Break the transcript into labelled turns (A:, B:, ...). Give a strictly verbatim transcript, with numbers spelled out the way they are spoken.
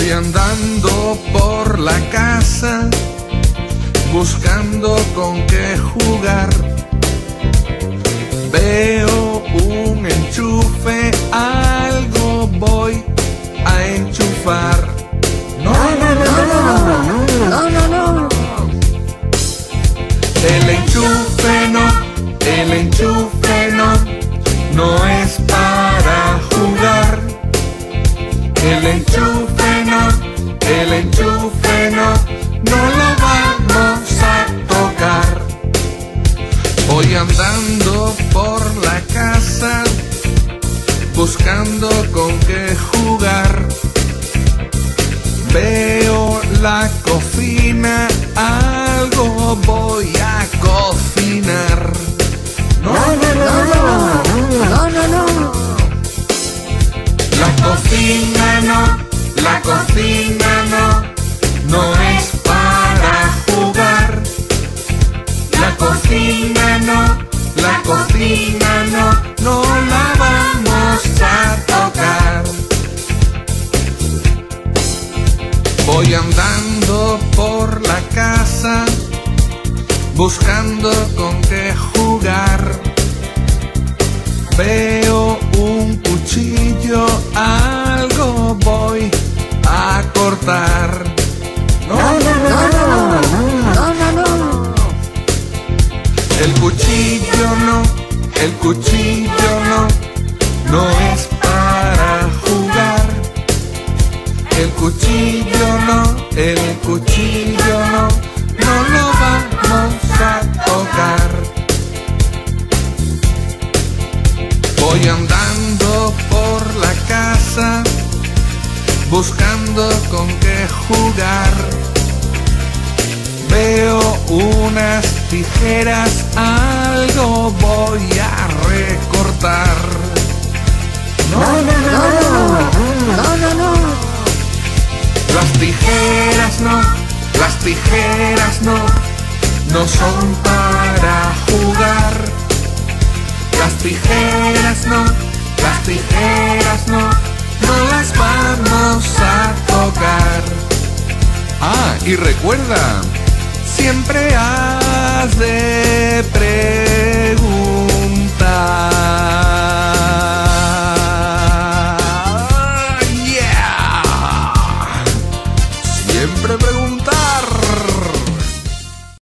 A: Voy andando por la casa, buscando con qué jugar. Veo un enchufe, algo voy a enchufar.
B: No, no, no, no, no, no, no, no.
A: El enchufe no, el enchufe no, no es para jugar. El enchufe no, el enchufe no, no lo vamos a tocar. Voy andando por la casa, buscando con qué jugar. Veo la cocina, algo voy a cocinar.
B: No, no, no, no, no, no, no.
A: La cocina no, la cocina no, no es para jugar. La cocina no, la cocina no, no la vamos a tocar. Voy andando por la casa, buscando con qué jugar. Veo un cuchillo, algo voy a cortar.
B: No, no, no, no, no, no, no.
A: El cuchillo no, el cuchillo no, no es para jugar. El cuchillo no, el cuchillo no, no lo vamos a tocar. Voy andando por la casa, buscando con qué jugar. Veo unas tijeras, algo voy a recortar.
B: No, no, no, no, no, no, no.
A: Las tijeras no, las tijeras no, no son para jugar. Las tijeras no, las tijeras no, no las vamos a tocar. Ah, y recuerda, siempre has de preguntar.